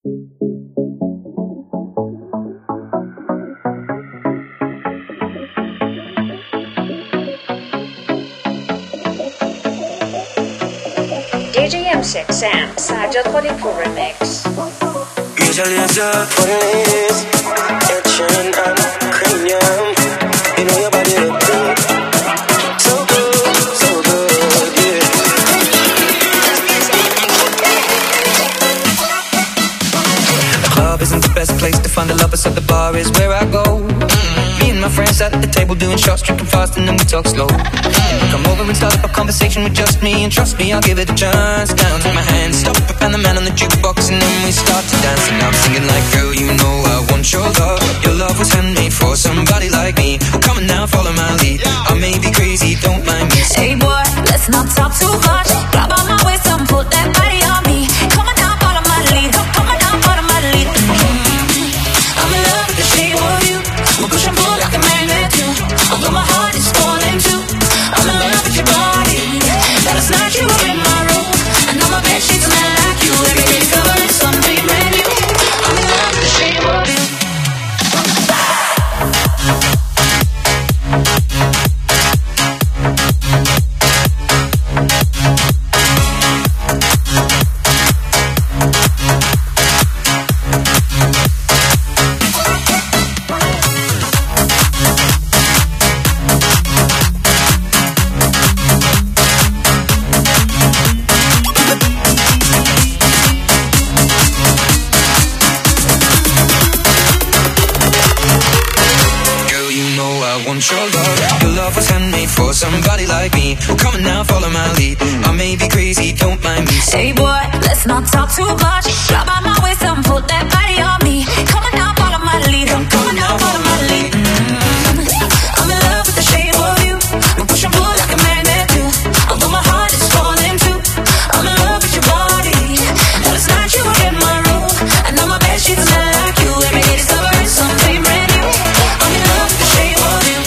DJ M6 Sam, Sajjad Khalifu Remix. Usually it's up for the ladies, action and cranium. You know your body look good, so good, yeah. The club isn't the best place to find the lovers, so the bar is where I go. Me and my friends sat at the table doing shots, drinking fast, and then we talk slow. Come over and start up a conversation with just me, and trust me, I'll give it a chance. Down, take my hand, stop, and the man on the jukebox, and then we start to dance. And I'm singing like, girl, you know I want your love. Your love was handmade for somebody like me. Well, come on now, follow my lead. I may be crazy, don't mind me. Hey boy, let's not talk too much. Grab on my waist and put that body on me. Come on now, follow my lead. Come on now, follow my lead. I'm in love with the shape of you. We'll push and pull like a magnet too. Although my heart is falling too. I'm in love with your body. Last night you were in my room, and now my bed sheets smell like you. Every day covering something brand new. I'm in love with the shape of you. Your love, your love was handmade for somebody like me. Well, come on now, follow my lead. I may be crazy, don't mind me. Hey boy, let's not talk too much. Grab on my waist and put that body on me. Come on now, follow my lead. Come on now, follow my lead. I'm in love with the shape of you. We'll push and pull like a magnet too. Although my heart is falling too. I'm in love with your body. Last night you were in my room, and now my bed sheets smell like you. Every day discovering something brand new. I'm in love with the shape of you.